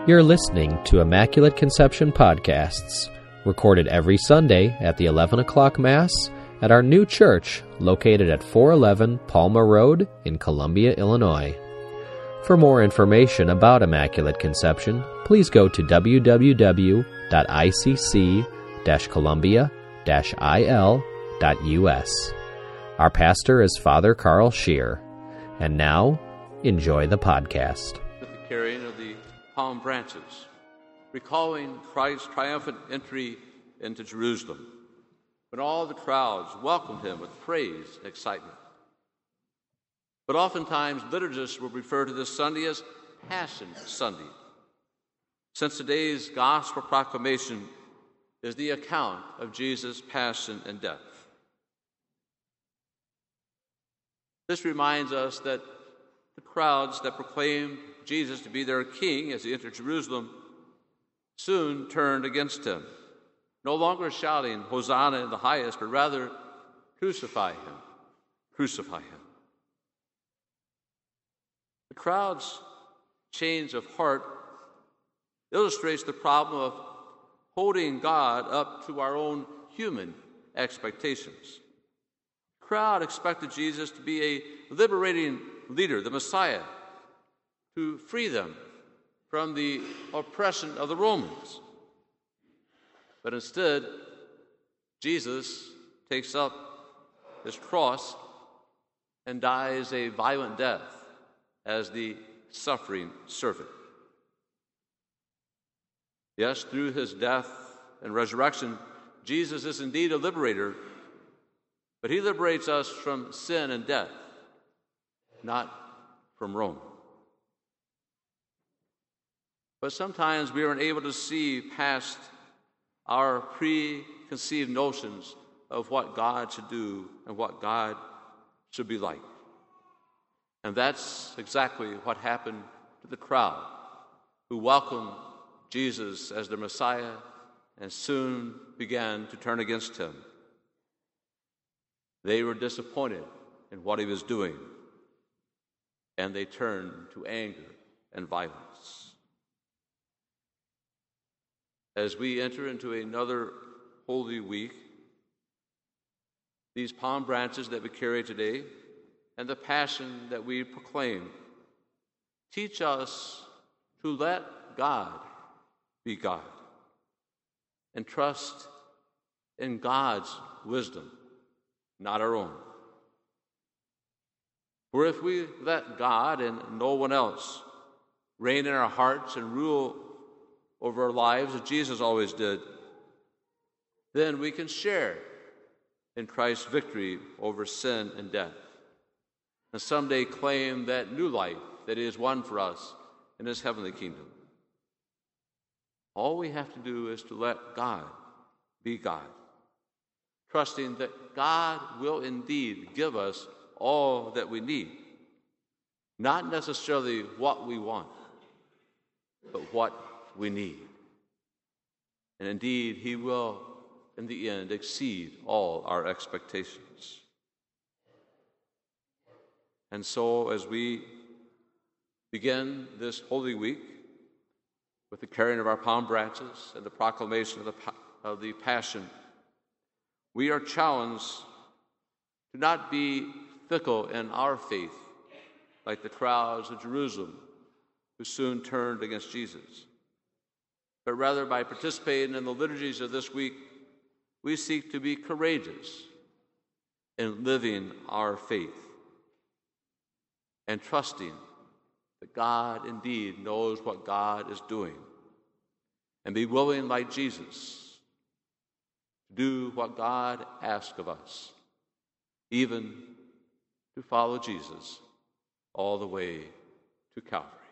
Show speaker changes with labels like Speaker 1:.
Speaker 1: You're listening to Immaculate Conception Podcasts, recorded every Sunday at the 11 o'clock Mass at our new church located at 411 Palmer Road in Columbia, Illinois. For more information about Immaculate Conception, please go to www.icc-columbia-il.us. Our pastor is Father Carl Scheer. And now, enjoy the podcast.
Speaker 2: With the carrying of the palm branches, recalling Christ's triumphant entry into Jerusalem, when all the crowds welcomed him with praise and excitement. But oftentimes, liturgists will refer to this Sunday as Passion Sunday, since today's gospel proclamation is the account of Jesus' passion and death. This reminds us that the crowds that proclaimed Jesus to be their king as he entered Jerusalem soon turned against him, no longer shouting, "Hosanna in the highest," but rather, "Crucify him, crucify him." The crowd's change of heart illustrates the problem of holding God up to our own human expectations. The crowd expected Jesus to be a liberating leader, the Messiah, to free them from the oppression of the Romans. But instead, Jesus takes up his cross and dies a violent death as the suffering servant. Yes, through his death and resurrection, Jesus is indeed a liberator, but he liberates us from sin and death, not from Rome. But sometimes we are unable to see past our preconceived notions of what God should do and what God should be like. And that's exactly what happened to the crowd who welcomed Jesus as their Messiah and soon began to turn against him. They were disappointed in what he was doing, and they turned to anger and violence. As we enter into another Holy Week, these palm branches that we carry today and the passion that we proclaim teach us to let God be God and trust in God's wisdom, not our own. For if we let God and no one else reign in our hearts and rule over our lives as Jesus always did, then we can share in Christ's victory over sin and death, and someday claim that new life that is won for us in his heavenly kingdom. All we have to do is to let God be God, trusting that God will indeed give us all that we need, not necessarily what we want, but what we need. And indeed, he will, in the end, exceed all our expectations. And so, as we begin this Holy Week with the carrying of our palm branches and the proclamation of the Passion, we are challenged to not be fickle in our faith like the crowds of Jerusalem who soon turned against Jesus, but rather by participating in the liturgies of this week, we seek to be courageous in living our faith and trusting that God indeed knows what God is doing, and be willing, like Jesus, to do what God asks of us, even to follow Jesus all the way to Calvary.